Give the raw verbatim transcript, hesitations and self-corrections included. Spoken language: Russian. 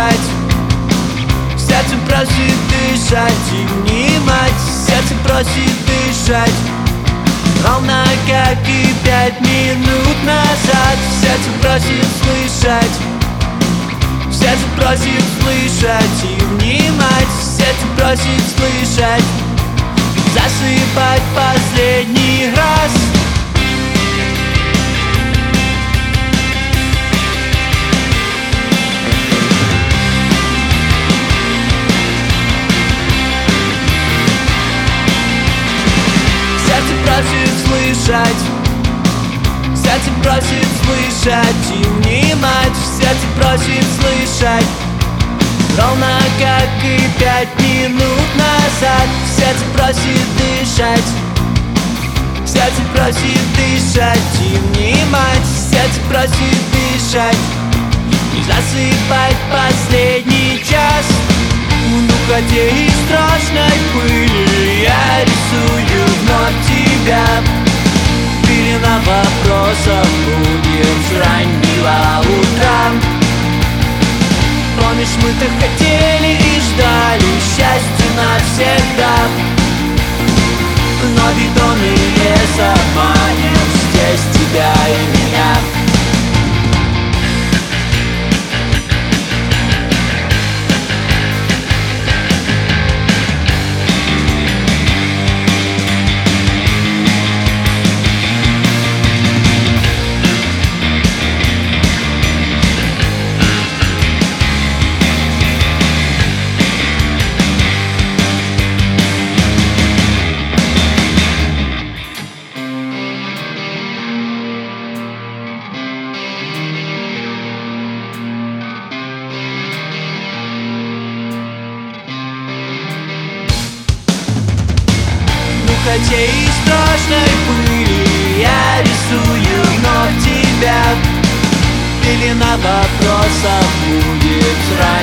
слышать, сердце просит дышать и внимать, сердце просит дышать, ровно как и пять минут назад. Сердце просит слышать, сердце просит слышать и внимать, сердце просит слышать, засыпать последний раз. Сердце просит слышать, сердце просит слышать и внимать, сердце просит слышать, ровно как и пять минут назад. Сердце просит дышать, сердце просит дышать и внимать, сердце просит дышать и засыпать последний час. В духоте и страшной пыли я рисую вновь тебя. Пелена вопросов будет с раннего утра. Помнишь, мы так хотели и ждали счастья навсегда, но бетонный лес обманет здесь тебя и меня. В духоте и страшной пыли я рисую вновь тебя. Пелена вопросов будет сразу.